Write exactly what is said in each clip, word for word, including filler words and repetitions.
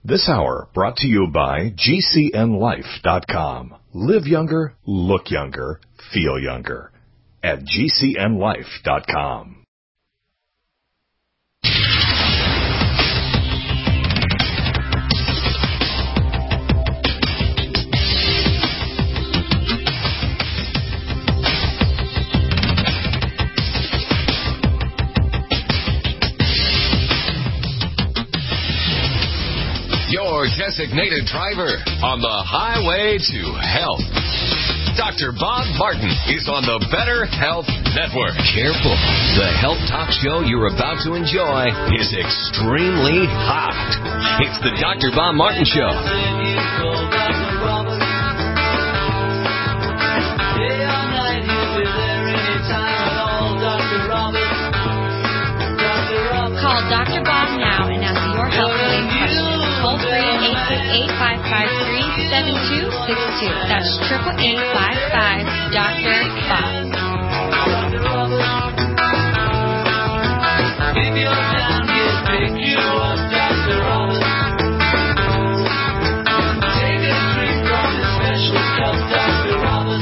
This hour brought to you by G C N life dot com. Live younger, look younger, feel younger at G C N life dot com. Your designated driver on the highway to health. Doctor Bob Martin is on the Better Health Network. Careful. The health talk show you're about to enjoy is extremely hot. It's the Doctor Bob Martin Show. Call Doctor Bob now and ask your health-related questions. Toll free eight six eight, five five three, seven two six two. That's triple eight five five Doctor Bob. If you're down, he'll pick you up, Doctor Robert. Take a drink from his special cup, Doctor Robert.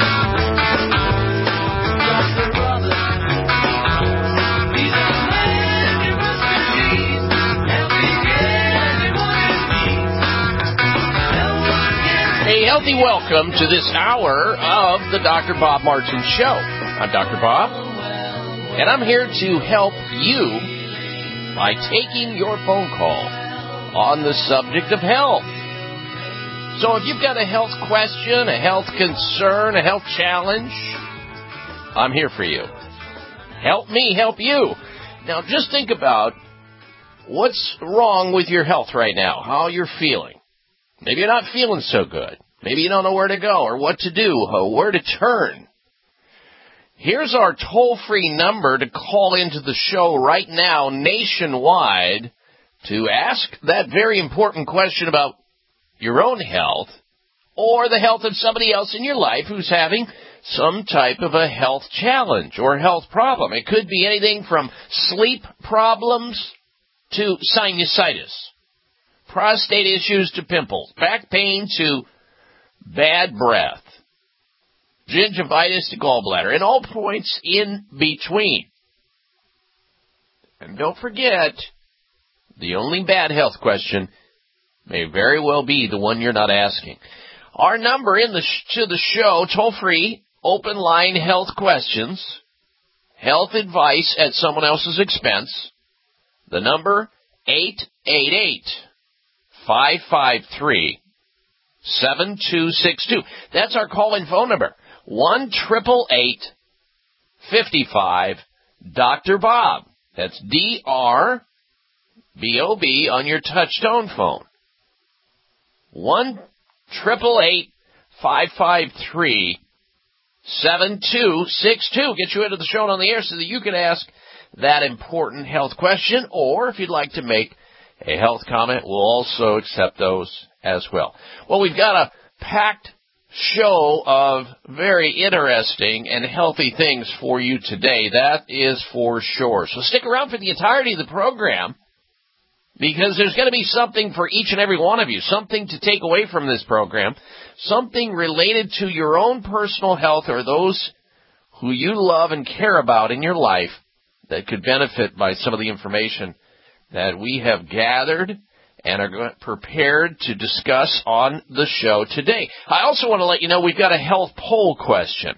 Doctor Robert. He's a man you must believe, helping everyone in need. A healthy welcome to this hour of the Doctor Bob Martin Show. I'm Doctor Bob, and I'm here to help you by taking your phone call on the subject of health. So if you've got a health question, a health concern, a health challenge, I'm here for you. Help me help you. Now just think about what's wrong with your health right now, how you're feeling. Maybe you're not feeling so good. Maybe you don't know where to go or what to do or where to turn. Here's our toll-free number to call into the show right now nationwide to ask that very important question about your own health or the health of somebody else in your life who's having some type of a health challenge or health problem. It could be anything from sleep problems to sinusitis, prostate issues to pimples, back pain to bad breath, gingivitis to gallbladder, and all points in between. And don't forget, the only bad health question may very well be the one you're not asking. Our number in the sh- to the show, toll-free, open line health questions, health advice at someone else's expense. The number, eight eight eight, five five three, seven two six two. That's our call-in phone number. One triple eight fifty five Doctor Bob. That's D R B O B on your touch-tone phone. One triple eight five five three seven two six two. Get you into the show and on the air so that you can ask that important health question, or if you'd like to make a health comment, we'll also accept those as well. Well, we've got a packed show of very interesting and healthy things for you today. That is for sure. So stick around for the entirety of the program, because there's going to be something for each and every one of you, something to take away from this program, something related to your own personal health or those who you love and care about in your life that could benefit by some of the information that we have gathered and are prepared to discuss on the show today. I also want to let you know we've got a health poll question.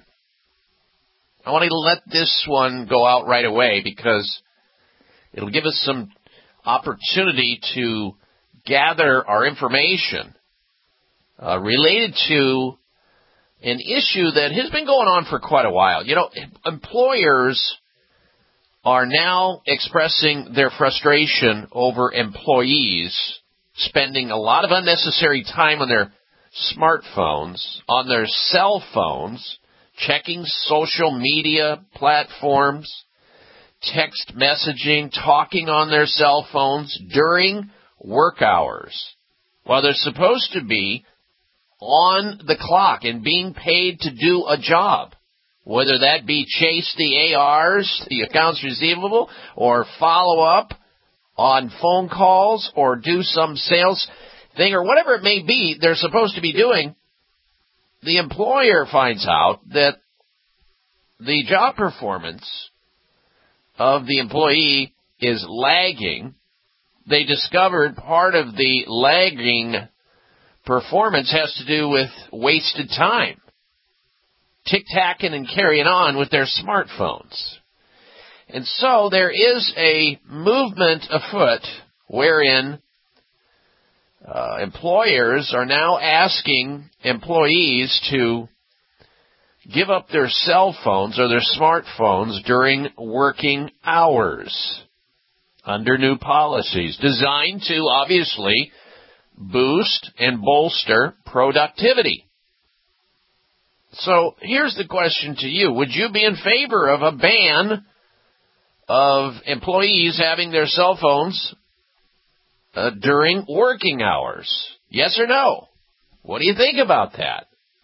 I want to let this one go out right away because it'll give us some opportunity to gather our information uh, related to an issue that has been going on for quite a while. You know, employers are now expressing their frustration over employees spending a lot of unnecessary time on their smartphones, on their cell phones, checking social media platforms, text messaging, talking on their cell phones during work hours, while they're supposed to be on the clock and being paid to do a job. Whether that be chase the A Rs, the accounts receivable, or follow up on phone calls, or do some sales. thing or whatever it may be they're supposed to be doing, the employer finds out that the job performance of the employee is lagging. They discovered part of the lagging performance has to do with wasted time, tick-tacking and carrying on with their smartphones. And so there is a movement afoot wherein uh, employers are now asking employees to give up their cell phones or their smartphones during working hours under new policies designed to obviously boost and bolster productivity. So here's the question to you. Would you be in favor of a ban of employees having their cell phones uh, during working hours? Yes or no? What do you think about that?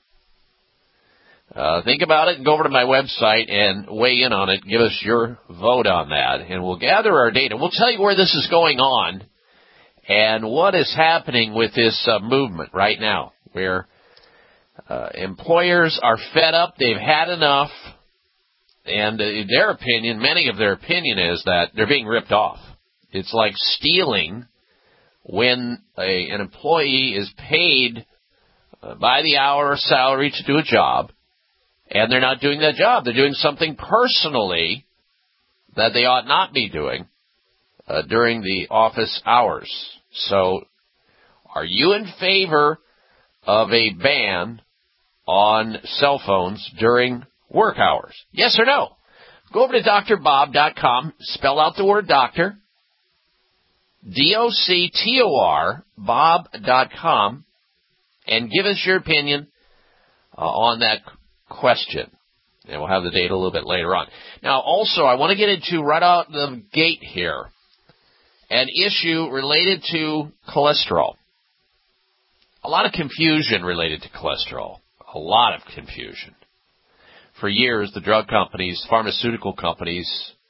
Uh, think about it and go over to my website and weigh in on it. Give us your vote on that, and we'll gather our data. We'll tell you where this is going on and what is happening with this uh, movement right now, where uh, employers are fed up. They've had enough, and uh, their opinion, many of their opinion is that they're being ripped off. It's like stealing when a, an employee is paid uh, by the hour or salary to do a job, and they're not doing that job. They're doing something personally that they ought not be doing uh, during the office hours. So are you in favor of a ban on cell phones during work hours? Yes or no? Go over to D R bob dot com, spell out the word doctor, D O C T O R, bob dot com, and give us your opinion uh, on that question. And we'll have the data a little bit later on. Now, also, I want to get into right out the gate here an issue related to cholesterol. A lot of confusion related to cholesterol. A lot of confusion. For years, the drug companies, pharmaceutical companies,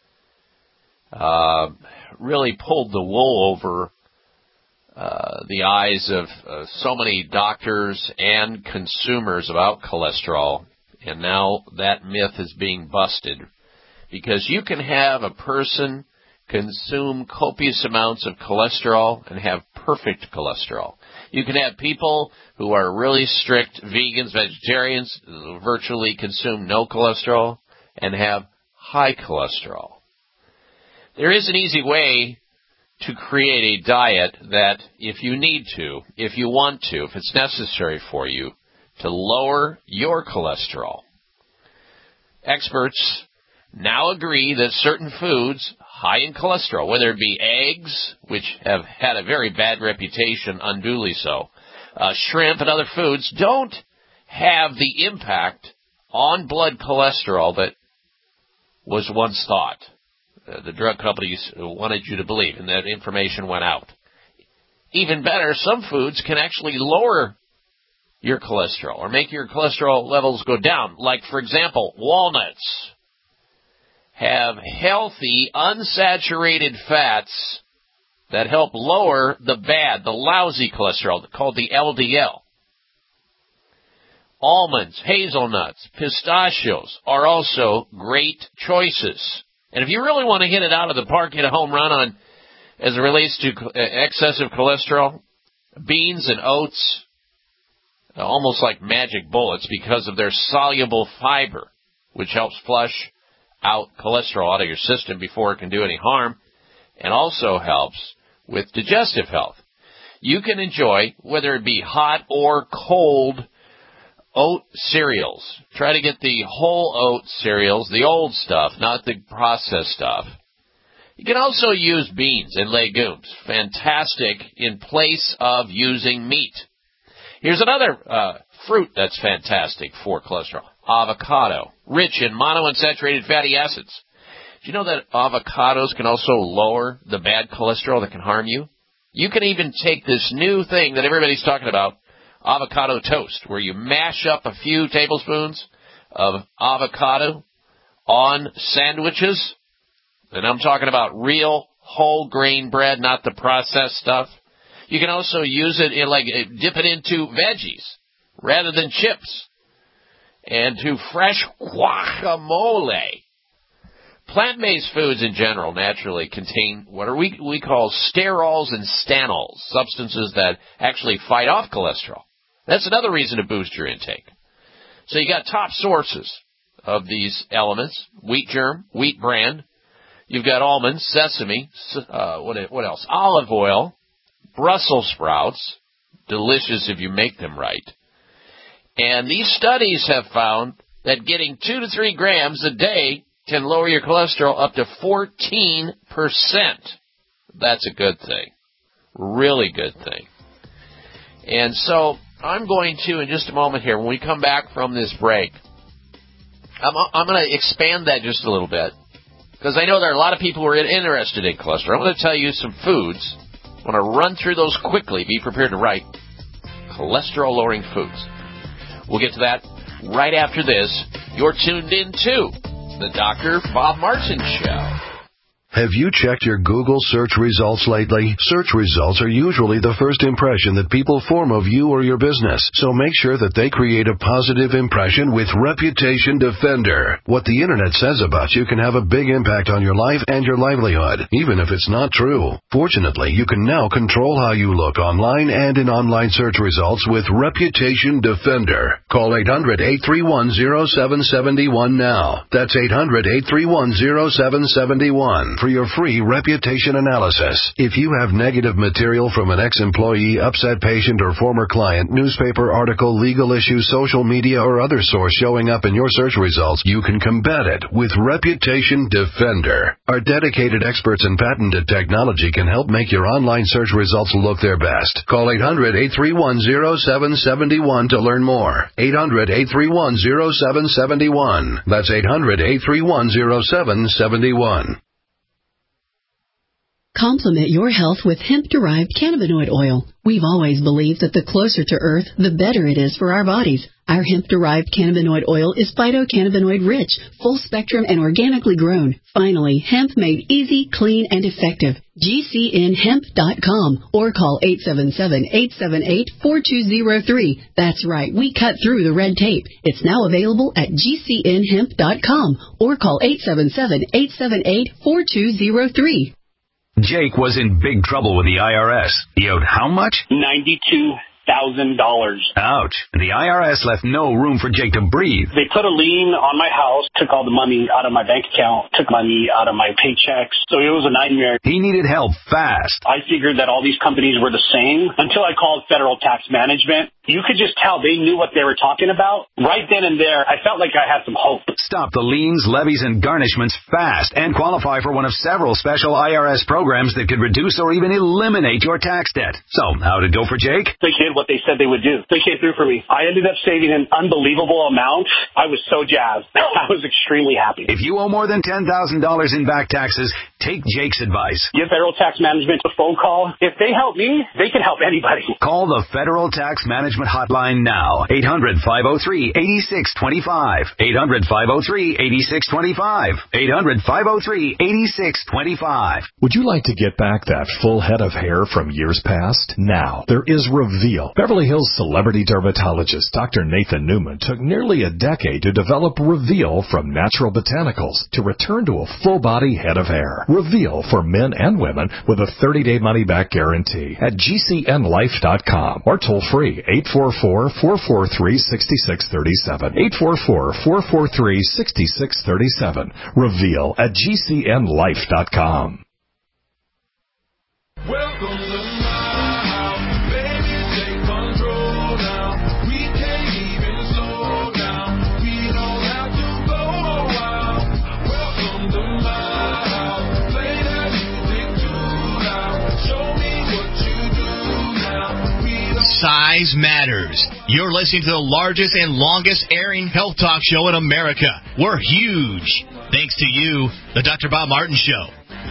uh, really pulled the wool over uh, the eyes of uh, so many doctors and consumers about cholesterol. And now that myth is being busted, because you can have a person consume copious amounts of cholesterol and have perfect cholesterol. You can have people who are really strict vegans, vegetarians, virtually consume no cholesterol and have high cholesterol. There is an easy way to create a diet that, if you need to, if you want to, if it's necessary for you, to lower your cholesterol. Experts now agree that certain foods high in cholesterol, whether it be eggs, which have had a very bad reputation, unduly so, uh, shrimp and other foods, don't have the impact on blood cholesterol that was once thought. Uh, the drug companies wanted you to believe, and that information went out. Even better, some foods can actually lower your cholesterol or make your cholesterol levels go down. Like, for example, walnuts have healthy, unsaturated fats that help lower the bad, the lousy cholesterol, called the L D L. Almonds, hazelnuts, pistachios are also great choices. And if you really want to hit it out of the park, hit a home run on as it relates to excessive cholesterol, beans and oats, almost like magic bullets because of their soluble fiber, which helps flush out cholesterol out of your system before it can do any harm, and also helps with digestive health. You can enjoy, whether it be hot or cold, oat cereals. Try to get the whole oat cereals, the old stuff, not the processed stuff. You can also use beans and legumes. Fantastic in place of using meat. Here's another uh, fruit that's fantastic for cholesterol. Avocado, rich in monounsaturated fatty acids. Do you know that avocados can also lower the bad cholesterol that can harm you? You can even take this new thing that everybody's talking about, avocado toast, where you mash up a few tablespoons of avocado on sandwiches. And I'm talking about real whole grain bread, not the processed stuff. You can also use it in, like, dip it into veggies rather than chips. And to fresh guacamole. Plant-based foods in general naturally contain what are we, we call sterols and stanols, substances that actually fight off cholesterol. That's another reason to boost your intake. So you got top sources of these elements: wheat germ, wheat bran. You've got almonds, sesame, uh, what, what else? Olive oil, Brussels sprouts, delicious if you make them right. And these studies have found that getting two to three grams a day can lower your cholesterol up to fourteen percent. That's a good thing. Really good thing. And so I'm going to, in just a moment here, when we come back from this break, I'm, I'm going to expand that just a little bit, because I know there are a lot of people who are interested in cholesterol. I'm going to tell you some foods. I want to run through those quickly. Be prepared to write cholesterol-lowering foods. We'll get to that right after this. You're tuned in to the Doctor Bob Martin Show. Have you checked your Google search results lately? Search results are usually the first impression that people form of you or your business, so make sure that they create a positive impression with Reputation Defender. What the Internet says about you can have a big impact on your life and your livelihood, even if it's not true. Fortunately, you can now control how you look online and in online search results with Reputation Defender. Call eight hundred, eight three one, zero seven seven one now. That's eight hundred, eight three one, zero seven seven one. For your free reputation analysis. If you have negative material from an ex-employee, upset patient, or former client, newspaper article, legal issue, social media, or other source showing up in your search results, you can combat it with Reputation Defender. Our dedicated experts in patented technology can help make your online search results look their best. Call eight hundred, eight three one, zero seven seven one to learn more. eight hundred, eight three one, zero seven seven one. That's eight hundred, eight three one, zero seven seven one. Complement your health with hemp-derived cannabinoid oil. We've always believed that the closer to Earth, the better it is for our bodies. Our hemp-derived cannabinoid oil is phytocannabinoid-rich, full-spectrum, and organically grown. Finally, hemp made easy, clean, and effective. G C N hemp dot com or call eight seven seven, eight seven eight, four two zero three. That's right, we cut through the red tape. It's now available at G C N hemp dot com or call eight seven seven, eight seven eight, four two zero three. Jake was in big trouble with the I R S. He owed how much? ninety-two thousand dollars. Ouch. The I R S left no room for Jake to breathe. They put a lien on my house, took all the money out of my bank account, took money out of my paychecks. So it was a nightmare. He needed help fast. I figured that all these companies were the same until I called Federal Tax Management. You could just tell they knew what they were talking about. Right then and there, I felt like I had some hope. Stop the liens, levies, and garnishments fast and qualify for one of several special I R S programs that could reduce or even eliminate your tax debt. So, how'd it go for Jake? They did what they said they would do. They came through for me. I ended up saving an unbelievable amount. I was so jazzed. I was extremely happy. If you owe more than ten thousand dollars in back taxes, take Jake's advice. Give Federal Tax Management a phone call. If they help me, they can help anybody. Call the Federal Tax Management hotline now. eight hundred, five oh three, eight six two five. eight hundred, five oh three, eight six two five. eight hundred, five oh three, eight six two five. Would you like to get back that full head of hair from years past? Now, there is Reveal. Beverly Hills celebrity dermatologist Doctor Nathan Newman took nearly a decade to develop Reveal from natural botanicals to return to a full-body head of hair. Reveal for men and women with a thirty-day money-back guarantee at G C N life dot com or toll free eight four four, four four three, six six three seven. eight four four, four four three, six six three seven. Reveal at G C N life dot com. Welcome to my house, baby, take control now. We can't even slow down. We don't have to go a while. Welcome to my house, play that music too loud. Show me what you do now. We don't Size matters. You're listening to the largest and longest airing health talk show in America. We're huge. Thanks to you, the Doctor Bob Martin Show.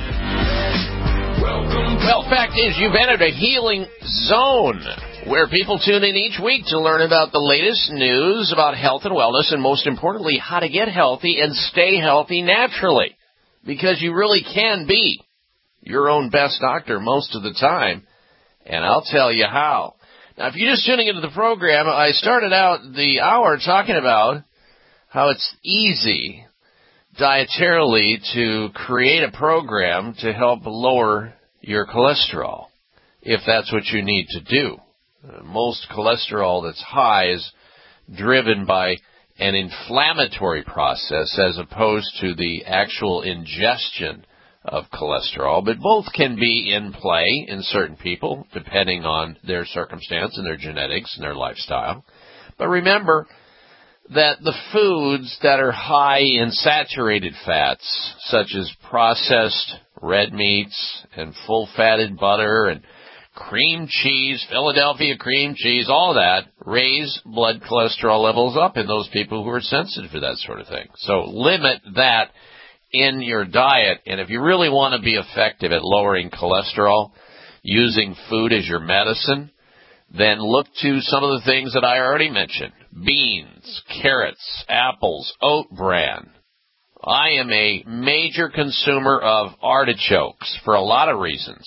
Well, fact is, you've entered a healing zone where people tune in each week to learn about the latest news about health and wellness, and most importantly, how to get healthy and stay healthy naturally. Because you really can be your own best doctor most of the time. And I'll tell you how. Now, if you're just tuning into the program, I started out the hour talking about how it's easy dietarily to create a program to help lower your cholesterol, if that's what you need to do. Most cholesterol that's high is driven by an inflammatory process as opposed to the actual ingestion of cholesterol, but both can be in play in certain people depending on their circumstance and their genetics and their lifestyle. But remember that the foods that are high in saturated fats, such as processed red meats and full-fatted butter and cream cheese, Philadelphia cream cheese, all that, raise blood cholesterol levels up in those people who are sensitive to that sort of thing. So limit that in your diet. And if you really want to be effective at lowering cholesterol using food as your medicine, then look to some of the things that I already mentioned. Beans, carrots, apples, oat bran. I am a major consumer of artichokes for a lot of reasons.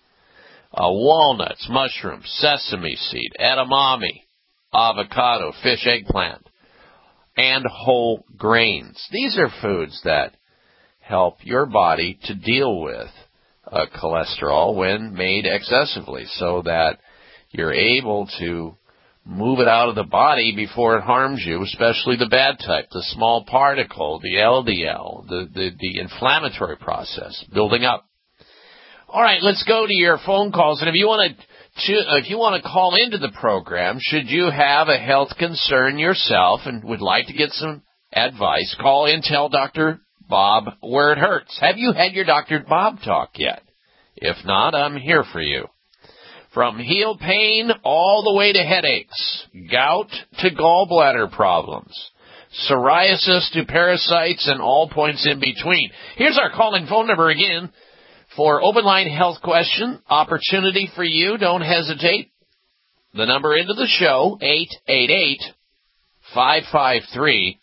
Uh, walnuts, mushrooms, sesame seed, edamame, avocado, fish, eggplant, and whole grains. These are foods that help your body to deal with uh, cholesterol when made excessively so that you're able to move it out of the body before it harms you, especially the bad type, the small particle, the L D L, the, the, the inflammatory process building up. All right, let's go to your phone calls. And if you want to, if you want to call into the program, should you have a health concern yourself and would like to get some advice, call in, tell Doctor Bob where it hurts. Have you had your Doctor Bob talk yet? If not, I'm here for you. From heel pain all the way to headaches, gout to gallbladder problems, psoriasis to parasites, and all points in between. Here's our call-in phone number again for open line health question, opportunity for you. Don't hesitate. The number into the show, eight eight eight, five five three,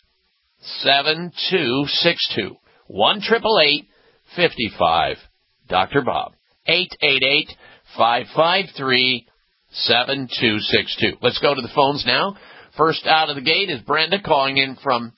seven two six two. one eight eight eight, five five, Doctor Bob. eight eight eight, five five three, seven two six two. Let's go to the phones now. First out of the gate is Brenda calling in from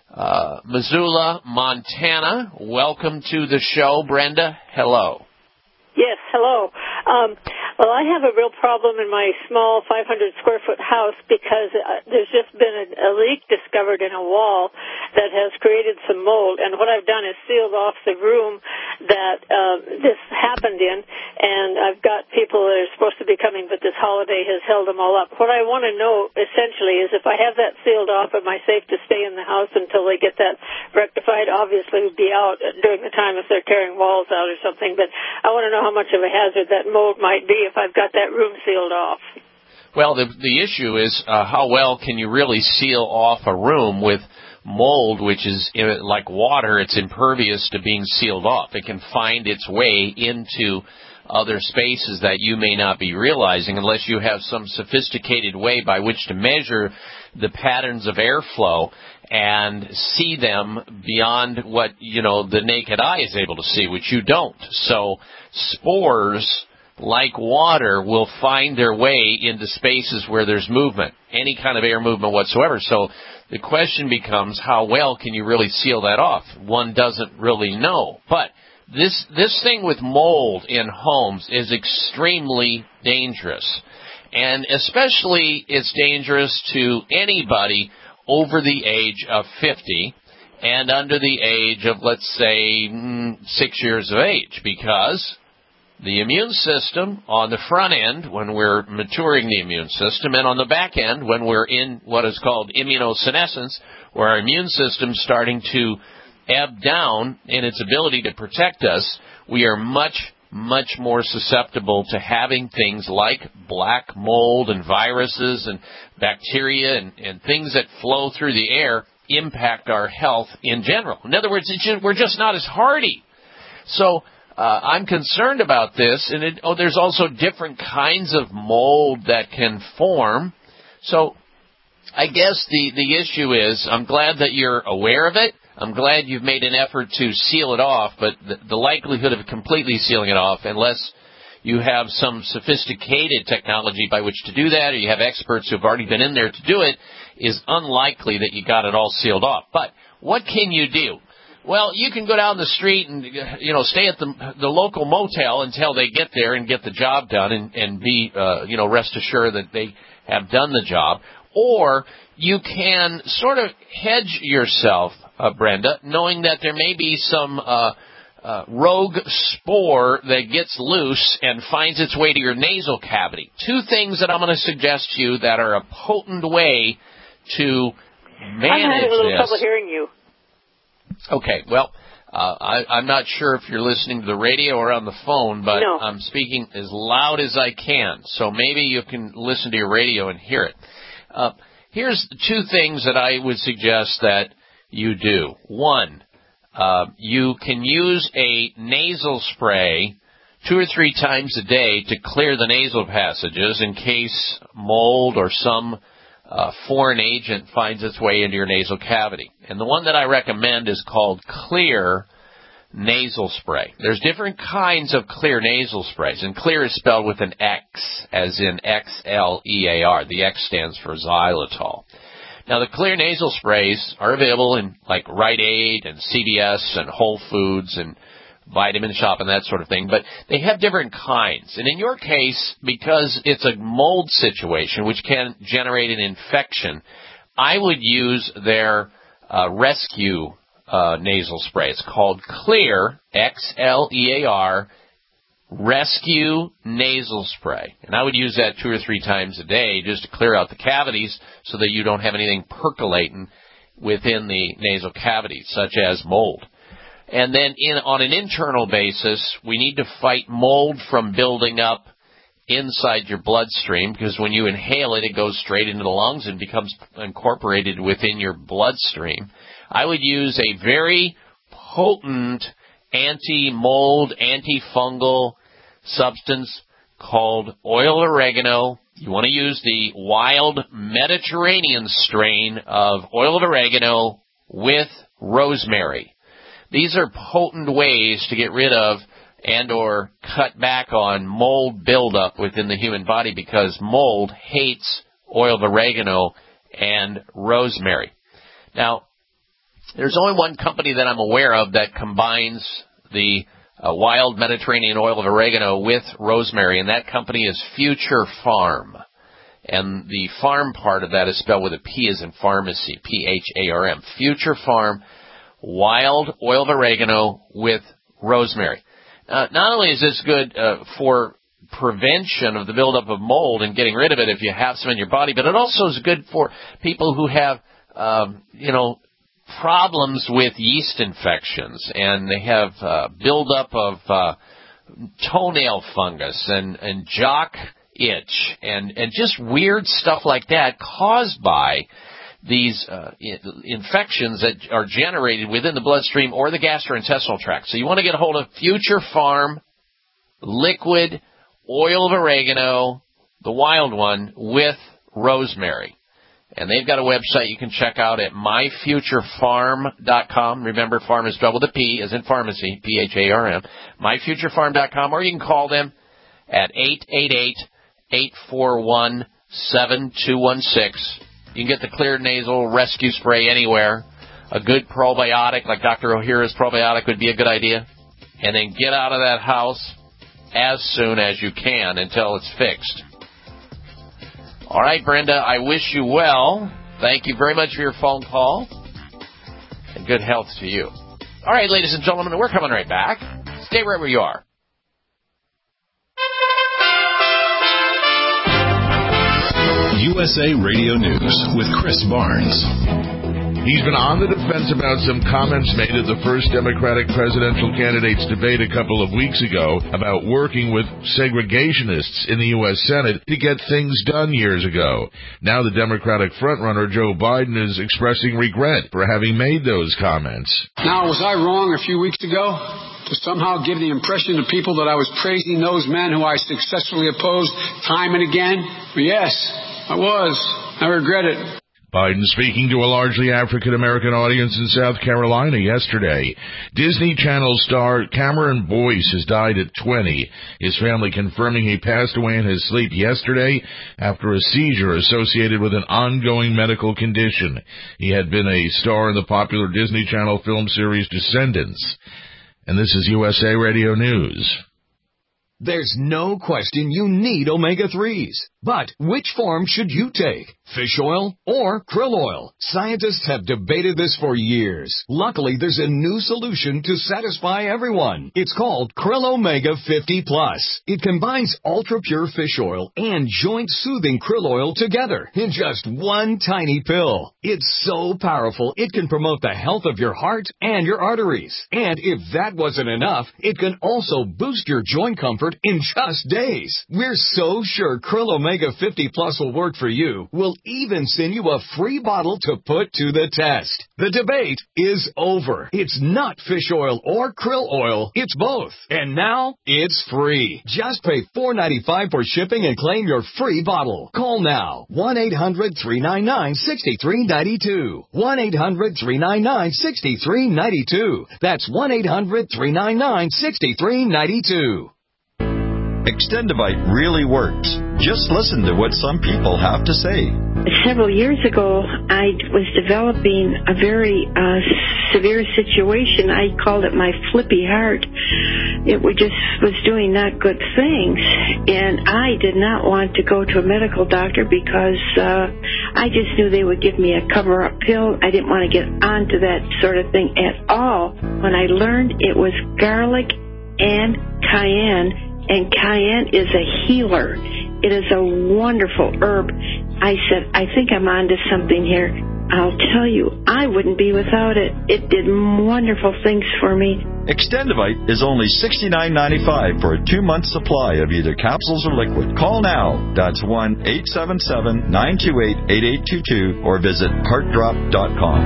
uh, Missoula, Montana. Welcome to the show, Brenda. Hello. Yes, hello. Um, well, I have a real problem in my small five hundred square foot house because uh, there's just been a, a leak discovered in a wall that has created some mold. And what I've done is sealed off the room that uh, this happened in, and I've got people that are supposed to be coming, but this holiday has held them all up. What I want to know, essentially, is if I have that sealed off, am I safe to stay in the house until they get that rectified? Obviously, we'd be out during the time if they're tearing walls out or something, but I want to know how much of a hazard that mold might be if I've got that room sealed off. Well, the the issue is uh, how well can you really seal off a room with mold, which is uh, like water. It's impervious to being sealed off. It can find its way into other spaces that you may not be realizing unless you have some sophisticated way by which to measure the patterns of airflow and see them beyond what, you know, the naked eye is able to see, which you don't. So spores, like water, will find their way into spaces where there's movement, any kind of air movement whatsoever. So the question becomes, how well can you really seal that off? One doesn't really know. But this this thing with mold in homes is extremely dangerous. And especially it's dangerous to anybody over the age of fifty and under the age of, let's say, six years of age, because the immune system on the front end, when we're maturing the immune system, and on the back end, when we're in what is called immunosenescence, where our immune system's starting to ebb down in its ability to protect us, we are much, much more susceptible to having things like black mold and viruses and bacteria and, and things that flow through the air impact our health in general. In other words, it's just, we're just not as hardy. So Uh, I'm concerned about this, and it, oh, there's also different kinds of mold that can form. So I guess the, the issue is, I'm glad that you're aware of it. I'm glad you've made an effort to seal it off, but the, the likelihood of completely sealing it off, unless you have some sophisticated technology by which to do that, or you have experts who have already been in there to do it, is unlikely that you got it all sealed off. But what can you do? Well, you can go down the street and, you know, stay at the the local motel until they get there and get the job done and, and be, uh, you know, rest assured that they have done the job. Or you can sort of hedge yourself, uh, Brenda, knowing that there may be some uh, uh, rogue spore that gets loose and finds its way to your nasal cavity. Two things that I'm going to suggest to you that are a potent way to manage I'm having a little this. trouble hearing you. Okay, well, uh, I, I'm not sure if you're listening to the radio or on the phone, but no. I'm speaking as loud as I can, so maybe you can listen to your radio and hear it. Uh, here's two things that I would suggest that you do. One, uh, you can use a nasal spray two or three times a day to clear the nasal passages in case mold or some Uh, foreign agent finds its way into your nasal cavity. And the one that I recommend is called Xlear nasal spray. There's different kinds of Xlear nasal sprays, and Xlear is spelled with an X, as in X L E A R. The X stands for xylitol. Now, the Xlear nasal sprays are available in, like, Rite Aid and C V S and Whole Foods and Vitamin Shop and that sort of thing, but they have different kinds. And in your case, because it's a mold situation which can generate an infection, I would use their uh, rescue uh, nasal spray. It's called Xlear, X L E A R, Rescue Nasal Spray. And I would use that two or three times a day just to clear out the cavities so that you don't have anything percolating within the nasal cavity, such as mold. And then in, on an internal basis, we need to fight mold from building up inside your bloodstream, because when you inhale it, it goes straight into the lungs and becomes incorporated within your bloodstream. I would use a very potent anti-mold, antifungal substance called oil oregano. You want to use the wild Mediterranean strain of oil of oregano with rosemary. These are potent ways to get rid of and or cut back on mold buildup within the human body, because mold hates oil of oregano and rosemary. Now, there's only one company that I'm aware of that combines the uh, wild Mediterranean oil of oregano with rosemary, and that company is Future Farm. And the farm part of that is spelled with a P as in pharmacy, P H A R M. Future Farm. Wild oil of oregano with rosemary. Uh, not only is this good uh, for prevention of the buildup of mold and getting rid of it if you have some in your body, but it also is good for people who have, um, you know, problems with yeast infections, and they have uh, buildup of uh, toenail fungus and, and jock itch and, and just weird stuff like that caused by these uh, infections that are generated within the bloodstream or the gastrointestinal tract. So you want to get a hold of Future Farm liquid oil of oregano, the wild one, with rosemary. And they've got a website you can check out at my future farm dot com. Remember, farm is spelled with a P, as in pharmacy, P H A R M, my future farm dot com, or you can call them at eight eight eight, eight four one, seven two one six. You can get the Xlear Nasal Rescue Spray anywhere. A good probiotic, like Doctor O'Hara's probiotic, would be a good idea. And then get out of that house as soon as you can until it's fixed. All right, Brenda, I wish you well. Thank you very much for your phone call. And good health to you. All right, ladies and gentlemen, we're coming right back. Stay right where you are. U S A Radio News with Chris Barnes. He's been on the defense about some comments made at the first Democratic presidential candidates debate a couple of weeks ago about working with segregationists in the U S Senate to get things done years ago. Now the Democratic frontrunner Joe Biden is expressing regret for having made those comments. Now, was I wrong a few weeks ago to somehow give the impression to people that I was praising those men who I successfully opposed time and again? Well, yes, I was. I regret it. Biden speaking to a largely African-American audience in South Carolina yesterday. Disney Channel star Cameron Boyce has died at twenty. His family confirming he passed away in his sleep yesterday after a seizure associated with an ongoing medical condition. He had been a star in the popular Disney Channel film series Descendants. And this is U S A Radio News. There's no question you need omega threes. But which form should you take? Fish oil or krill oil? Scientists have debated this for years. Luckily, there's a new solution to satisfy everyone. It's called Krill Omega fifty plus. It combines ultra-pure fish oil and joint-soothing krill oil together in just one tiny pill. It's so powerful, it can promote the health of your heart and your arteries. And if that wasn't enough, it can also boost your joint comfort in just days. We're so sure Krill Omega fifty plus will work for you. We'll even send you a free bottle to put to the test. The debate is over. It's not fish oil or krill oil. It's both. And now it's free. Just pay four dollars and ninety-five cents for shipping and claim your free bottle. Call now. one eight hundred three nine nine six three nine two. one eight hundred three nine nine six three nine two. That's one eight hundred three nine nine six three nine two. Extendivite really works. Just listen to what some people have to say. Several years ago, I was developing a very uh, severe situation. I called it my flippy heart. It was just was doing not good things, and I did not want to go to a medical doctor because uh, I just knew they would give me a cover-up pill. I didn't want to get onto that sort of thing at all. When I learned it was garlic and cayenne, and cayenne is a healer. It is a wonderful herb. I said, I think I'm onto something here. I'll tell you, I wouldn't be without it. It did wonderful things for me. Extendivite is only sixty-nine ninety-five for a two-month supply of either capsules or liquid. Call now. That's one eight seven seven nine two eight eight eight two two or visit heart drop dot com.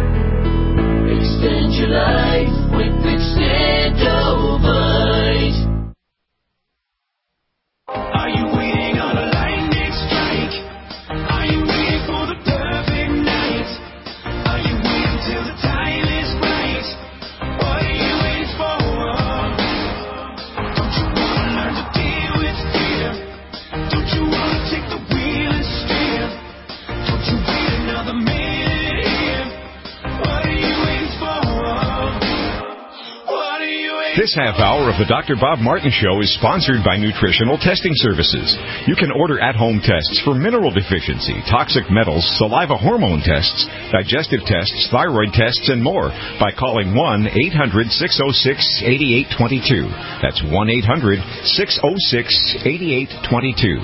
Extend your life with Extendivite. Are you waiting on a lightning strike? Are you waiting for the perfect night? Are you waiting till the time is right? What are you waiting for? Don't you want to learn to deal with fear? Don't you want to take the wheel and steer? Don't you wait another minute here? What are you waiting for? What are you waiting for? This half hour of the Doctor Bob Martin Show is sponsored by Nutritional Testing Services. You can order at-home tests for mineral deficiency, toxic metals, saliva hormone tests, digestive tests, thyroid tests, and more by calling one eight hundred six oh six eight eight two two. That's one eight hundred six oh six eight eight two two.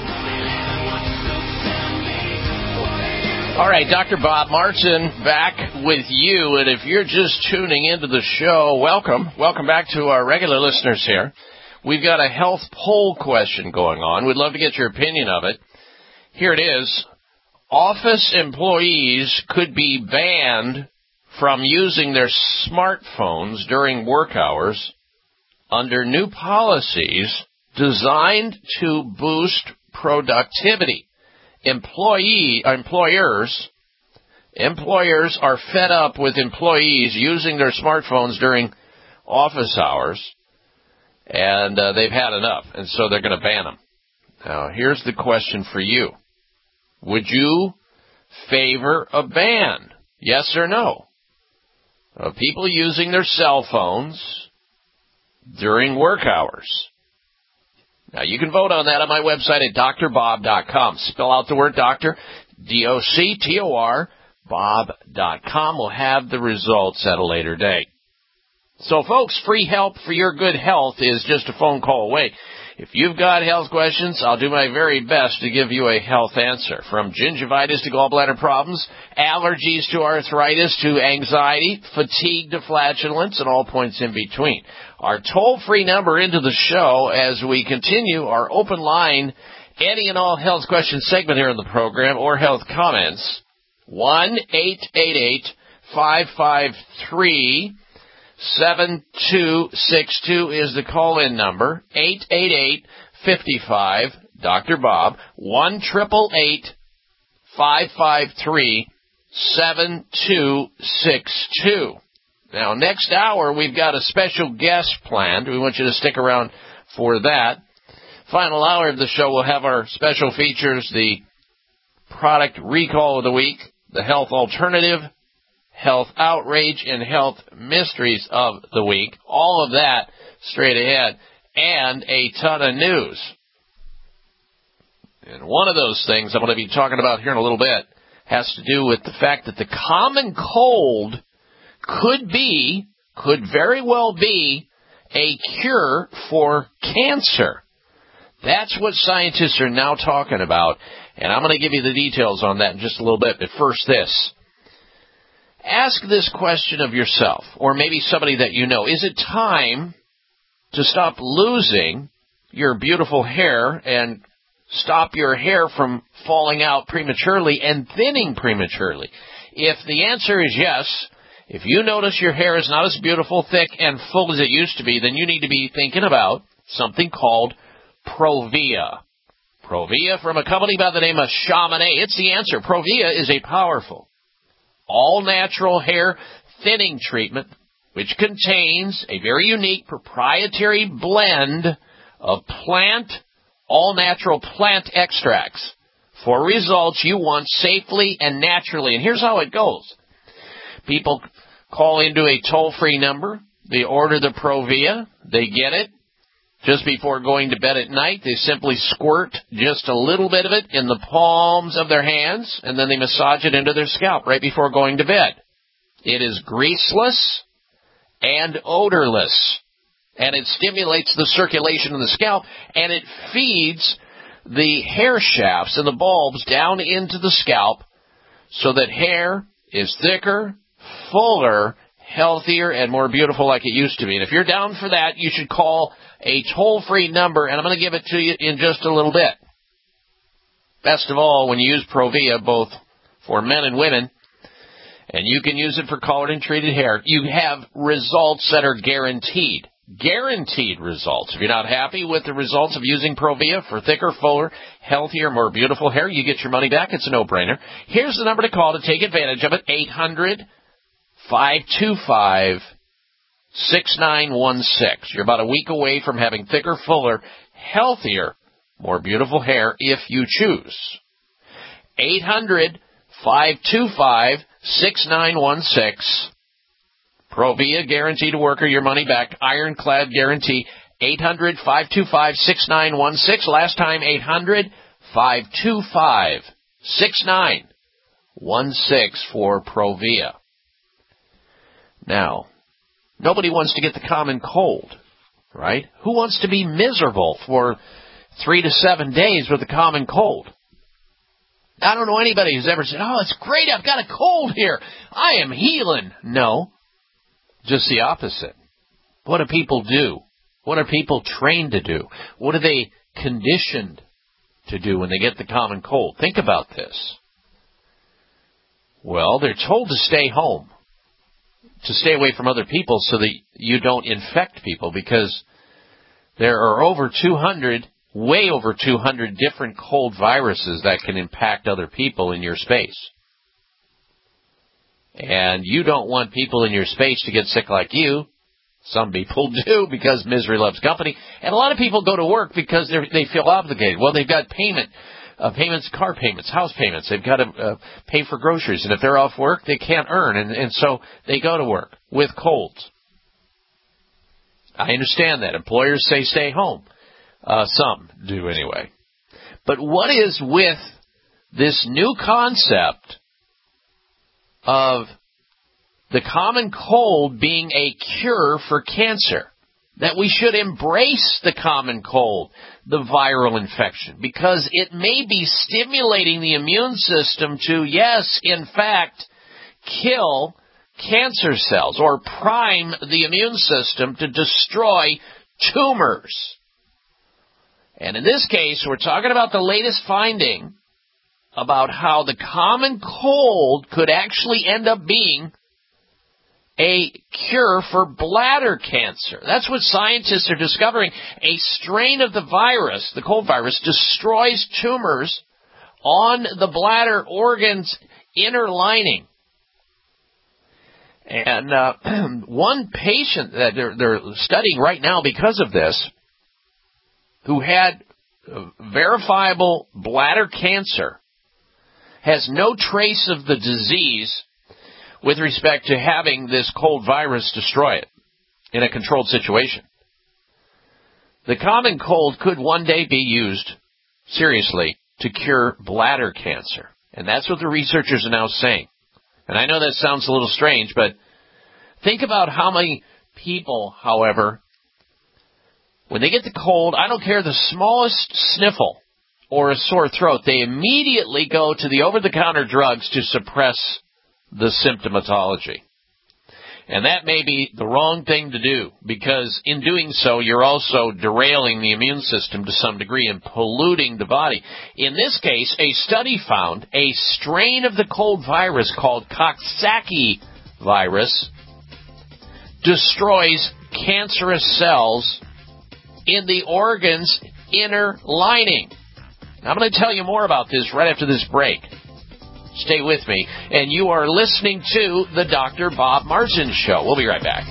All right, Doctor Bob Martin back with you, and if you're just tuning into the show, welcome. Welcome back to our regular listeners here. We've got a health poll question going on. We'd love to get your opinion of it. Here it is. Office employees could be banned from using their smartphones during work hours under new policies designed to boost productivity. Employee, employers, employers are fed up with employees using their smartphones during office hours, and uh, they've had enough, and so they're going to ban them. Now, here's the question for you. Would you favor a ban, yes or no, of people using their cell phones during work hours? Now, you can vote on that on my website at D R bob dot com. Spell out the word doctor, D O C T O R, bob dot com. We'll have the results at a later date. So, folks, free help for your good health is just a phone call away. If you've got health questions, I'll do my very best to give you a health answer. From gingivitis to gallbladder problems, allergies to arthritis to anxiety, fatigue to flatulence, and all points in between. Our toll-free number into the show as we continue our open line, any and all health questions segment here in the program or health comments, one eight eight eight five five three seven two six two is the call-in number, eight eight eight five five, Doctor Bob, one eight eight eight five five three, seven two six two. Now, next hour, we've got a special guest planned. We want you to stick around for that. Final hour of the show, we'll have our special features, the product recall of the week, the health alternative, health outrage, and health mysteries of the week. All of that straight ahead, and a ton of news. And one of those things I'm going to be talking about here in a little bit has to do with the fact that the common cold could be, could very well be, a cure for cancer. That's what scientists are now talking about, and I'm going to give you the details on that in just a little bit. But first, this. Ask this question of yourself, or maybe somebody that you know. Is it time to stop losing your beautiful hair and stop your hair from falling out prematurely and thinning prematurely? If the answer is yes, if you notice your hair is not as beautiful, thick, and full as it used to be, then you need to be thinking about something called Provia. Provia from a company by the name of Chamonix. It's the answer. Provia is a powerful, all-natural hair thinning treatment which contains a very unique proprietary blend of plant, all-natural plant extracts for results you want safely and naturally. And here's how it goes. People call into a toll-free number. They order the Provia. They get it. Just before going to bed at night, they simply squirt just a little bit of it in the palms of their hands, and then they massage it into their scalp right before going to bed. It is greaseless and odorless, and it stimulates the circulation in the scalp, and it feeds the hair shafts and the bulbs down into the scalp so that hair is thicker, fuller, healthier, and more beautiful like it used to be. And if you're down for that, you should call a toll-free number, and I'm going to give it to you in just a little bit. Best of all, when you use Provia, both for men and women, and you can use it for colored and treated hair, you have results that are guaranteed. Guaranteed results. If you're not happy with the results of using Provia for thicker, fuller, healthier, more beautiful hair, you get your money back. It's a no-brainer. Here's the number to call to take advantage of it, eight hundred, five two five, six nine one six. You're about a week away from having thicker, fuller, healthier, more beautiful hair if you choose. eight hundred, five two five, six nine one six. Provia, guaranteed to work or your money back. Ironclad guarantee. eight hundred, five two five, six nine one six. Last time, eight hundred, five two five, six nine one six for Provia. Now, nobody wants to get the common cold, right? Who wants to be miserable for three to seven days with a common cold? I don't know anybody who's ever said, oh, it's great, I've got a cold here. I am healing. No, just the opposite. What do people do? What are people trained to do? What are they conditioned to do when they get the common cold? Think about this. Well, they're told to stay home, to stay away from other people so that you don't infect people, because there are over two hundred, way over two hundred different cold viruses that can impact other people in your space. And you don't want people in your space to get sick like you. Some people do, because misery loves company. And a lot of people go to work because they they feel obligated. Well, they've got payment, uh, payments, car payments, house payments. They've got to uh, pay for groceries. And if they're off work, they can't earn. And, and so they go to work with colds. I understand that. Employers say stay home. Uh, some do anyway. But what is with this new concept of the common cold being a cure for cancer? That we should embrace the common cold, the viral infection, because it may be stimulating the immune system to, yes, in fact, kill cancer cells or prime the immune system to destroy tumors. And in this case, we're talking about the latest finding about how the common cold could actually end up being a cure for bladder cancer. That's what scientists are discovering. A strain of the virus, the cold virus, destroys tumors on the bladder organ's inner lining. And uh, one patient that they're, they're studying right now because of this, who had verifiable bladder cancer, has no trace of the disease with respect to having this cold virus destroy it in a controlled situation. The common cold could one day be used seriously to cure bladder cancer. And that's what the researchers are now saying. And I know that sounds a little strange, but think about how many people, however, when they get the cold, I don't care the smallest sniffle or a sore throat, they immediately go to the over-the-counter drugs to suppress the symptomatology. And that may be the wrong thing to do, because in doing so, you're also derailing the immune system to some degree and polluting the body. In this case, a study found a strain of the cold virus called Coxsackie virus destroys cancerous cells in the organ's inner lining. Now, I'm going to tell you more about this right after this break. Stay with me, and you are listening to the Doctor Bob Martin Show. We'll be right back.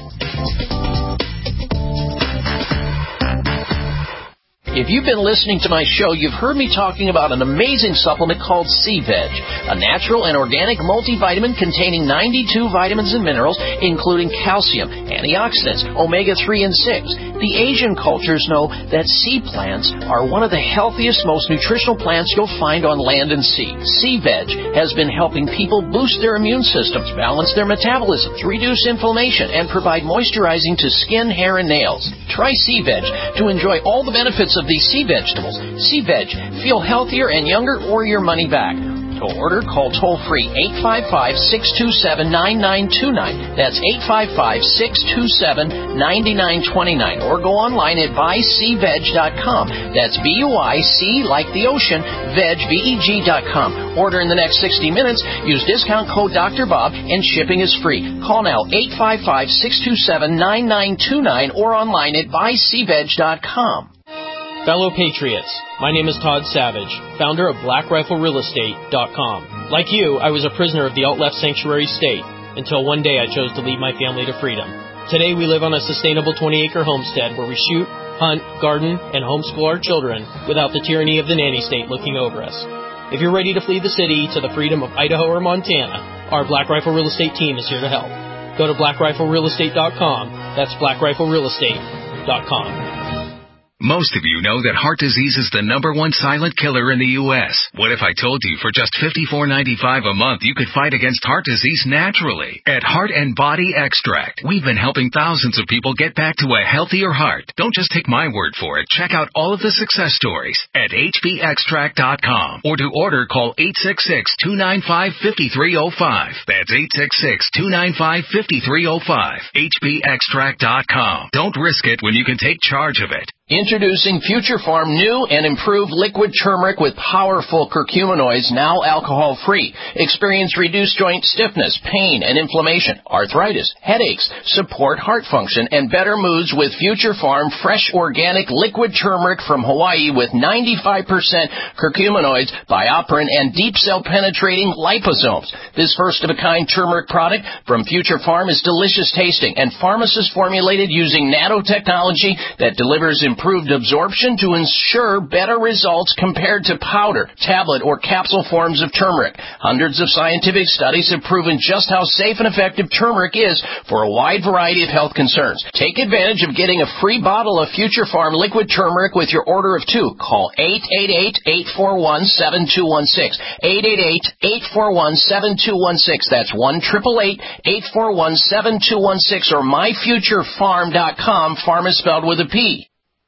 If you've been listening to my show, you've heard me talking about an amazing supplement called C-Veg, a natural and organic multivitamin containing ninety-two vitamins and minerals, including calcium, antioxidants, omega three and six. The Asian cultures know that sea plants are one of the healthiest, most nutritional plants you'll find on land and sea. C-Veg has been helping people boost their immune systems, balance their metabolisms, reduce inflammation, and provide moisturizing to skin, hair, and nails. Try C-Veg to enjoy all the benefits of these sea vegetables. C-Veg. Feel healthier and younger or your money back. To order, call toll-free eight five five, six two seven, nine nine two nine. That's eight five five, six two seven, nine nine two nine. Or go online at buy c veg dot com. That's B U I C like the ocean, veg, V E G dot com. Order in the next sixty minutes. Use discount code Doctor Bob, and shipping is free. Call now eight five five, six two seven, nine nine two nine or online at buy c veg dot com. Fellow Patriots, my name is Todd Savage, founder of black rifle real estate dot com. Like you, I was a prisoner of the alt-left sanctuary state until one day I chose to lead my family to freedom. Today we live on a sustainable twenty-acre homestead where we shoot, hunt, garden, and homeschool our children without the tyranny of the nanny state looking over us. If you're ready to flee the city to the freedom of Idaho or Montana, our Black Rifle Real Estate team is here to help. Go to black rifle real estate dot com. That's black rifle real estate dot com. Most of you know that heart disease is the number one silent killer in the U S What if I told you for just fifty-four ninety-five a month you could fight against heart disease naturally? At Heart and Body Extract, we've been helping thousands of people get back to a healthier heart. Don't just take my word for it. Check out all of the success stories at h b extract dot com. Or to order, call eight six six, two nine five, five three zero five. That's eight six six, two nine five, five three zero five. h b extract dot com. Don't risk it when you can take charge of it. Introducing Future Farm new and improved liquid turmeric with powerful curcuminoids, now alcohol-free. Experience reduced joint stiffness, pain, and inflammation, arthritis, headaches, support heart function, and better moods with Future Farm fresh organic liquid turmeric from Hawaii with ninety-five percent curcuminoids, bioperin, and deep cell penetrating liposomes. This first-of-a-kind turmeric product from Future Farm is delicious tasting and pharmacist formulated using nanotechnology that delivers improved improved absorption to ensure better results compared to powder, tablet, or capsule forms of turmeric. Hundreds of scientific studies have proven just how safe and effective turmeric is for a wide variety of health concerns. Take advantage of getting a free bottle of Future Farm liquid turmeric with your order of two. Call eight eight eight, eight four one, seven two one six. eight eight eight, eight four one, seven two one six. That's one eight eight eight, eight four one, seven two one six or my future farm dot com. Farm is spelled with a P.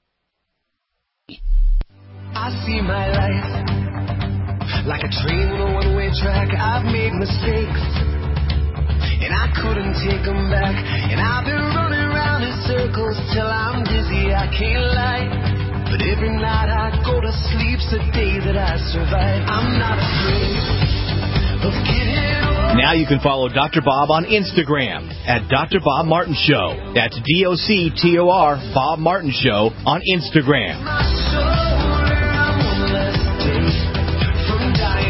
I see my life like a train on a one-way track. I've made mistakes and I couldn't take them back. And I've been running around in circles till I'm dizzy, I can't lie. But every night I go to sleep's the day that I survive. I'm not afraid of getting old. Now you can follow Doctor Bob on Instagram at Doctor Bob Martin Show. That's D O C T O R Bob Martin Show on Instagram.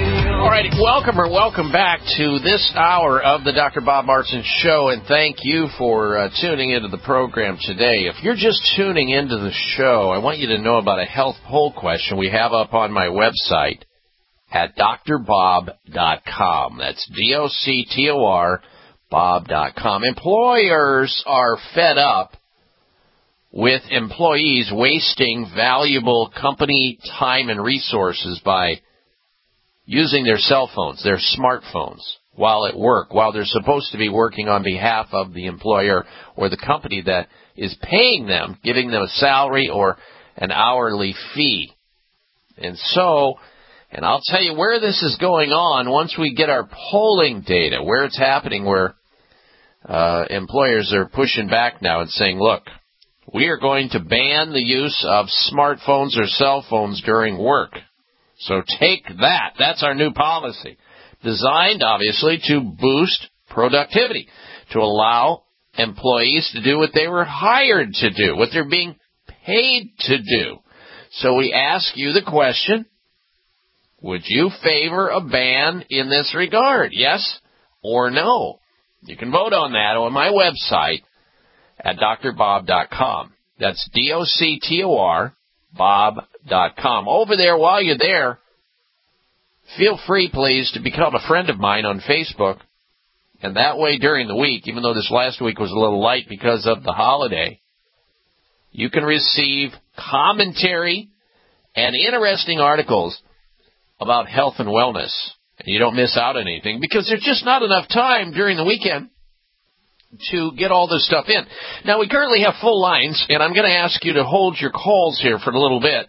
right, welcome or welcome back to this hour of the Doctor Bob Martin Show, and thank you for uh, tuning into the program today. If you're just tuning into the show, I want you to know about a health poll question we have up on my website at D R bob dot com. That's D O C T O R, Bob dot com. Employers are fed up with employees wasting valuable company time and resources by using their cell phones, their smartphones, while at work, while they're supposed to be working on behalf of the employer or the company that is paying them, giving them a salary or an hourly fee. And so, and I'll tell you where this is going on once we get our polling data, where it's happening, where uh, employers are pushing back now and saying, look, we are going to ban the use of smartphones or cell phones during work. So take that. That's our new policy. Designed, obviously, to boost productivity, to allow employees to do what they were hired to do, what they're being paid to do. So we ask you the question, would you favor a ban in this regard? Yes or no? You can vote on that on my website at D R bob dot com. That's D O C T O R, Bob dot com. Over there, while you're there, feel free, please, to become a friend of mine on Facebook. And that way, during the week, even though this last week was a little light because of the holiday, you can receive commentary and interesting articles about health and wellness. And you don't miss out on anything because there's just not enough time during the weekend to get all this stuff in. Now, we currently have full lines, and I'm going to ask you to hold your calls here for a little bit.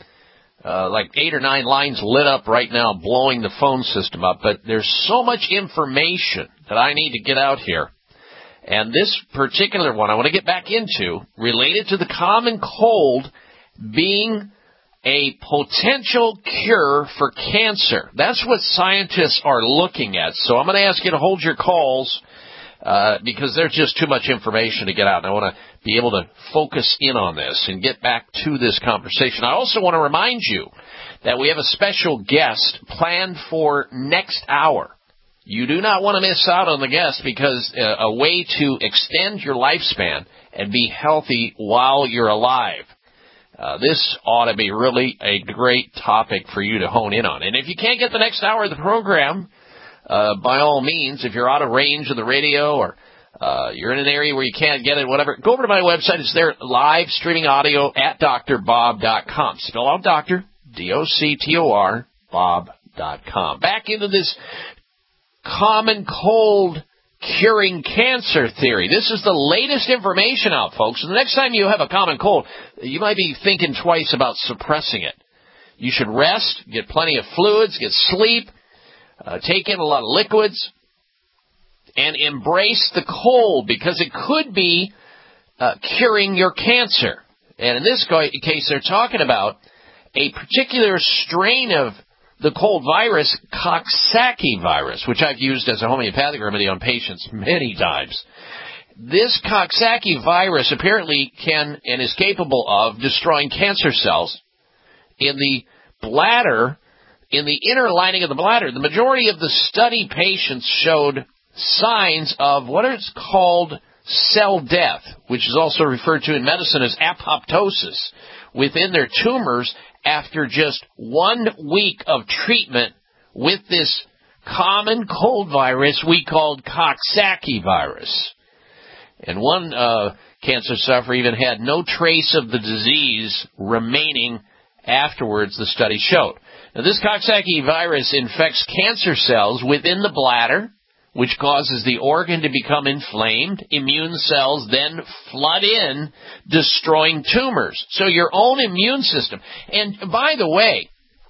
Uh, like eight or nine lines lit up right now, blowing the phone system up. But there's so much information that I need to get out here. And this particular one I want to get back into, related to the common cold being a potential cure for cancer. That's what scientists are looking at. So I'm going to ask you to hold your calls uh, because there's just too much information to get out. And I want to be able to focus in on this and get back to this conversation. I also want to remind you that we have a special guest planned for next hour. You do not want to miss out on the guest because uh, a way to extend your lifespan and be healthy while you're alive. Uh, this ought to be really a great topic for you to hone in on. And if you can't get the next hour of the program, uh, by all means, if you're out of range of the radio or uh, you're in an area where you can't get it, whatever, go over to my website. It's there, live streaming audio at D R bob dot com. Spell out doctor, D O C T O R, Bob dot com. Back into this common cold curing cancer theory. This is the latest information out, folks. And the next time you have a common cold, you might be thinking twice about suppressing it. You should rest, get plenty of fluids, get sleep, uh, take in a lot of liquids, and embrace the cold because it could be uh, curing your cancer. And in this case, they're talking about a particular strain of the cold virus, Coxsackie virus, which I've used as a homeopathic remedy on patients many times. This Coxsackie virus apparently can and is capable of destroying cancer cells in the bladder, in the inner lining of the bladder. The majority of the study patients showed signs of what is called cell death, which is also referred to in medicine as apoptosis, within their tumors after just one week of treatment with this common cold virus we called Coxsackie virus. And one uh, cancer sufferer even had no trace of the disease remaining afterwards, the study showed. Now, this Coxsackie virus infects cancer cells within the bladder, which causes the organ to become inflamed. Immune cells then flood in, destroying tumors. So your own immune system. And by the way,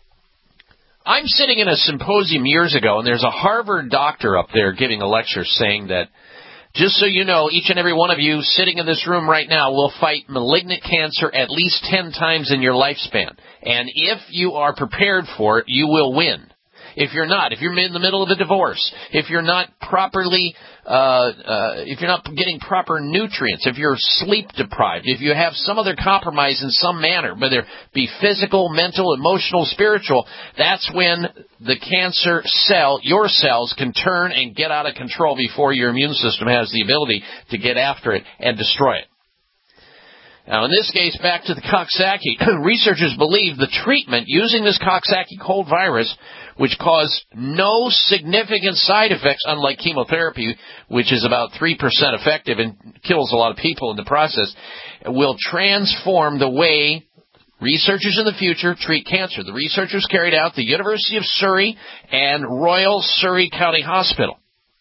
I'm sitting in a symposium years ago, and there's a Harvard doctor up there giving a lecture saying that, just so you know, each and every one of you sitting in this room right now will fight malignant cancer at least ten times in your lifespan. And if you are prepared for it, you will win. If you're not, if you're in the middle of a divorce, if you're not properly, uh, uh, if you're not getting proper nutrients, if you're sleep deprived, if you have some other compromise in some manner, whether it be physical, mental, emotional, spiritual, that's when the cancer cell, your cells, can turn and get out of control before your immune system has the ability to get after it and destroy it. Now, in this case, back to the Coxsackie, researchers believe the treatment using this Coxsackie cold virus, which caused no significant side effects, unlike chemotherapy, which is about three percent effective and kills a lot of people in the process, will transform the way researchers in the future treat cancer. The researchers carried out the University of Surrey and Royal Surrey County Hospital.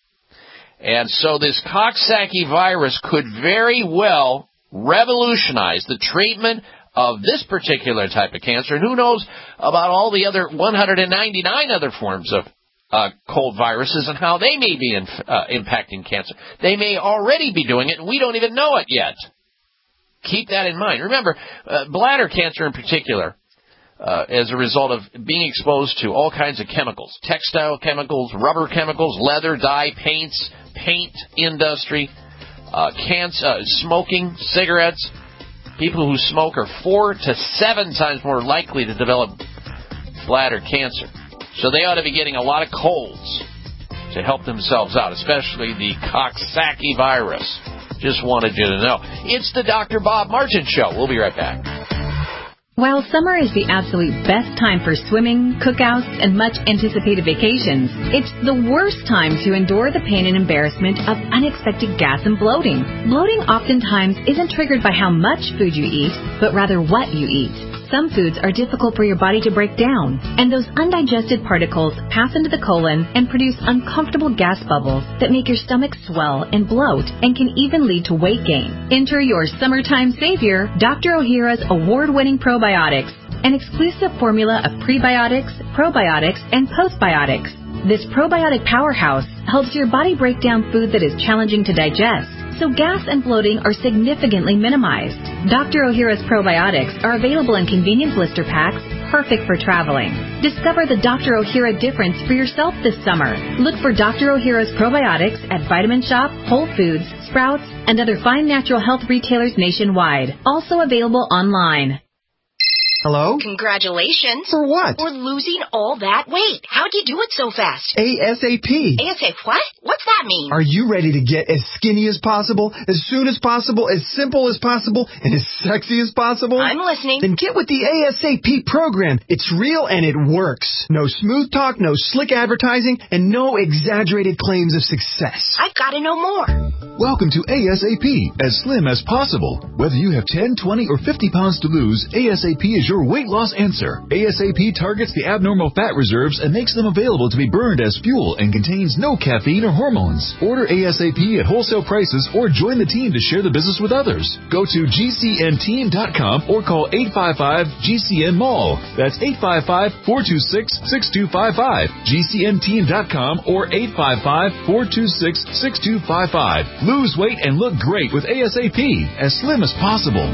And so this Coxsackie virus could very well revolutionize the treatment of this particular type of cancer. And who knows about all the other one hundred ninety-nine other forms of uh, cold viruses and how they may be inf- uh, impacting cancer. They may already be doing it, and we don't even know it yet. Keep that in mind. Remember, uh, bladder cancer in particular, uh, as a result of being exposed to all kinds of chemicals, textile chemicals, rubber chemicals, leather, dye, paints, paint industry, Uh, cancer, uh, smoking, cigarettes. People who smoke are four to seven times more likely to develop bladder cancer. So they ought to be getting a lot of colds to help themselves out, especially the Coxsackie virus. Just wanted you to know. It's the Doctor Bob Martin Show. We'll be right back. While summer is the absolute best time for swimming, cookouts, and much anticipated vacations, it's the worst time to endure the pain and embarrassment of unexpected gas and bloating. Bloating oftentimes isn't triggered by how much food you eat, but rather what you eat. Some foods are difficult for your body to break down, and those undigested particles pass into the colon and produce uncomfortable gas bubbles that make your stomach swell and bloat and can even lead to weight gain. Enter your summertime savior, Doctor Ohhira's award-winning probiotics, an exclusive formula of prebiotics, probiotics, and postbiotics. This probiotic powerhouse helps your body break down food that is challenging to digest, so gas and bloating are significantly minimized. Doctor Ohhira's probiotics are available in convenient blister packs, perfect for traveling. Discover the Doctor Ohhira difference for yourself this summer. Look for Doctor Ohhira's probiotics at Vitamin Shop, Whole Foods, Sprouts, and other fine natural health retailers nationwide. Also available online. Hello? Congratulations. For what? For losing all that weight. How'd you do it so fast? ASAP. ASAP what? What's that mean? Are you ready to get as skinny as possible, as soon as possible, as simple as possible, and as sexy as possible? I'm listening. Then get with the ASAP program. It's real and it works. No smooth talk, no slick advertising, and no exaggerated claims of success. I've got to know more. Welcome to ASAP, as slim as possible. Whether you have ten, twenty, or fifty pounds to lose, ASAP is your weight loss answer. ASAP targets the abnormal fat reserves and makes them available to be burned as fuel and contains no caffeine or hormones. Order ASAP at wholesale prices or join the team to share the business with others. Go to G C N team dot com or call eight five five G C N mall. That's eight five five, four two six, six two five five. G C N team dot com or eight five five, four two six, six two five five. Lose weight and look great with ASAP, as slim as possible.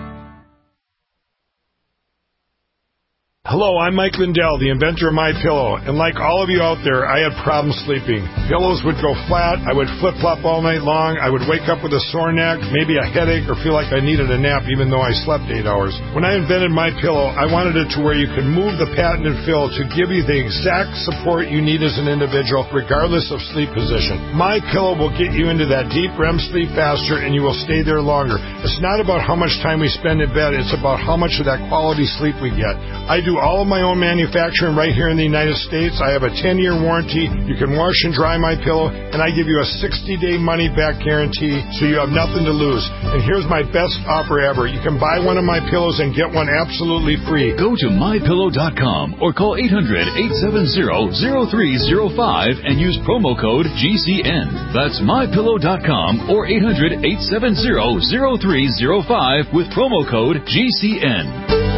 Hello, I'm Mike Lindell, the inventor of MyPillow, and like all of you out there, I had problems sleeping. Pillows would go flat, I would flip-flop all night long, I would wake up with a sore neck, maybe a headache, or feel like I needed a nap even though I slept eight hours. When I invented MyPillow, I wanted it to where you could move the patented fill to give you the exact support you need as an individual, regardless of sleep position. MyPillow will get you into that deep R E M sleep faster, and you will stay there longer. It's not about how much time we spend in bed, it's about how much of that quality sleep we get. I do all of my own manufacturing right here in the United States. I have a ten-year warranty. You can wash and dry my pillow, and I give you a sixty-day money-back guarantee, so you have nothing to lose. And here's my best offer ever. You can buy one of my pillows and get one absolutely free. Go to my pillow dot com or call eight hundred, eight seven zero, zero three zero five and use promo code G C N. That's my pillow dot com or eight hundred, eight seven zero, zero three zero five with promo code G C N.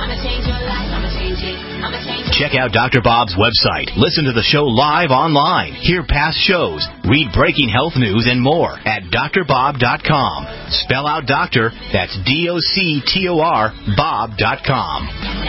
I'ma change your life, I'ma change it. I'ma change it. Check out Doctor Bob's website. Listen to the show live online. Hear past shows. Read breaking health news and more at D R bob dot com. Spell out doctor, that's D O C T O R, bob dot com.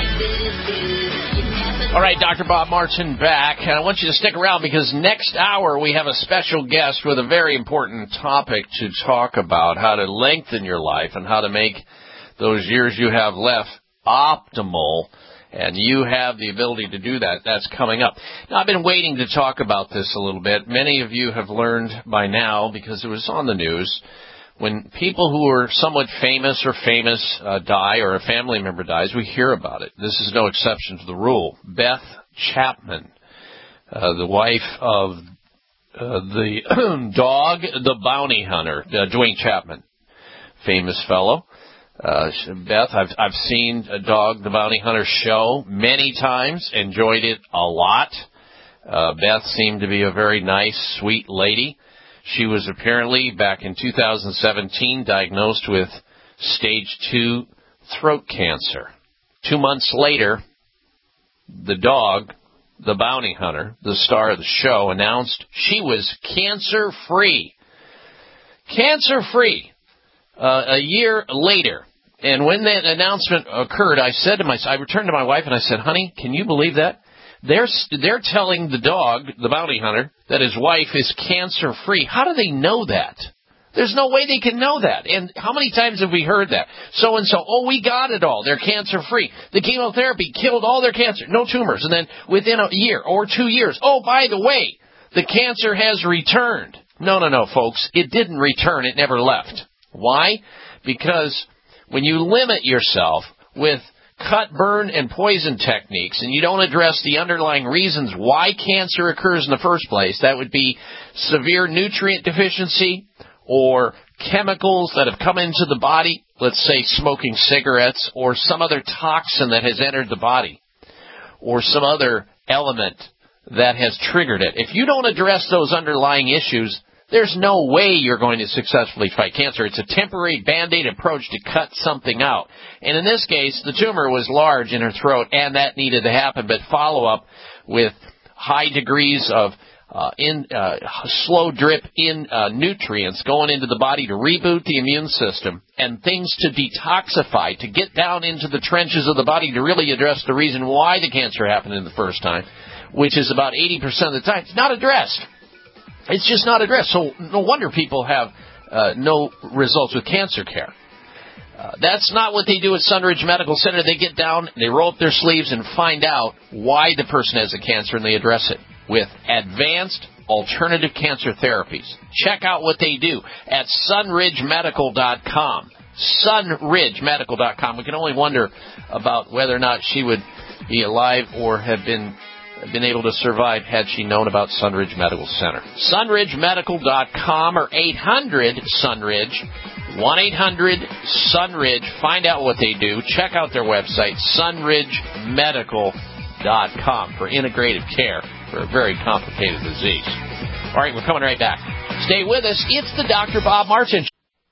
All right, Doctor Bob Martin back. And I want you to stick around because next hour we have a special guest with a very important topic to talk about, how to lengthen your life and how to make those years you have left optimal. And you have the ability to do that. That's coming up. Now, I've been waiting to talk about this a little bit. Many of you have learned by now, because it was on the news, when people who are somewhat famous or famous uh, die or a family member dies, we hear about it. This is no exception to the rule. Beth Chapman, uh, the wife of uh, the dog, the bounty hunter, uh, Dwayne Chapman, famous fellow. Uh, Beth, I've I've seen a Dog the Bounty Hunter show many times, enjoyed it a lot. Uh, Beth seemed to be a very nice, sweet lady. She was apparently, back in two thousand seventeen, diagnosed with stage two throat cancer. Two months later, the dog, the bounty hunter, the star of the show, announced she was cancer-free. Cancer-free. Uh, a year later. And when that announcement occurred, I said to myself, I returned to my wife and I said, honey, can you believe that? They're, they're telling the dog, the bounty hunter, that his wife is cancer-free. How do they know that? There's no way they can know that. And how many times have we heard that? So-and-so, oh, we got it all. They're cancer-free. The chemotherapy killed all their cancer. No tumors. And then within a year or two years, oh, by the way, the cancer has returned. No, no, no, folks. It didn't return. It never left. Why? Because when you limit yourself with cut, burn, and poison techniques and you don't address the underlying reasons why cancer occurs in the first place, that would be severe nutrient deficiency or chemicals that have come into the body, let's say smoking cigarettes, or some other toxin that has entered the body, or some other element that has triggered it. If you don't address those underlying issues, there's no way you're going to successfully fight cancer. It's a temporary Band-Aid approach to cut something out. And in this case, the tumor was large in her throat, and that needed to happen. But follow-up with high degrees of uh, in uh, slow drip in uh, nutrients going into the body to reboot the immune system, and things to detoxify, to get down into the trenches of the body to really address the reason why the cancer happened in the first time, which is about eighty percent of the time. It's not addressed. It's just not addressed. So no wonder people have uh, no results with cancer care. Uh, that's not what they do at Sunridge Medical Center. They get down, they roll up their sleeves and find out why the person has a cancer, and they address it with advanced alternative cancer therapies. Check out what they do at sunridge medical dot com. sunridge medical dot com. We can only wonder about whether or not she would be alive or have been been able to survive had she known about Sunridge Medical Center. sunridge medical dot com or eight hundred Sunridge, one eight hundred Sunridge. Find out what they do. Check out their website, sunridge medical dot com, for integrative care for a very complicated disease. All right, we're coming right back. Stay with us. It's the Doctor Bob Martin Show.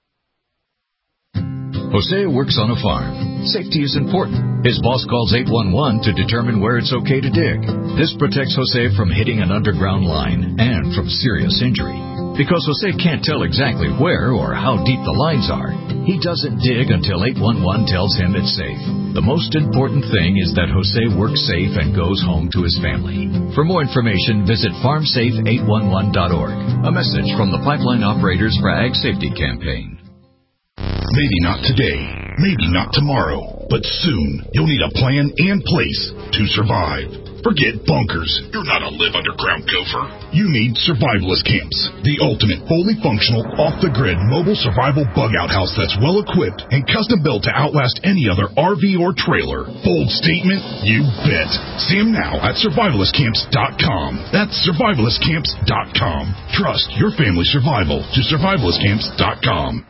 Jose works on a farm. Safety is important. His boss calls eight one one to determine where it's okay to dig. This protects Jose from hitting an underground line and from serious injury. Because Jose can't tell exactly where or how deep the lines are, he doesn't dig until eight one one tells him it's safe. The most important thing is that Jose works safe and goes home to his family. For more information, visit farm safe eight one one dot org. A message from the Pipeline Operators for Ag Safety Campaign. Maybe not today, maybe not tomorrow, but soon you'll need a plan and place to survive. Forget bunkers. You're not a live underground gopher. You need survivalist camps, the ultimate fully functional, off-the-grid mobile survival bug-out house that's well-equipped and custom-built to outlast any other R V or trailer. Bold statement? You bet. See them now at survivalist camps dot com. That's survivalist camps dot com. Trust your family's survival to survivalist camps dot com.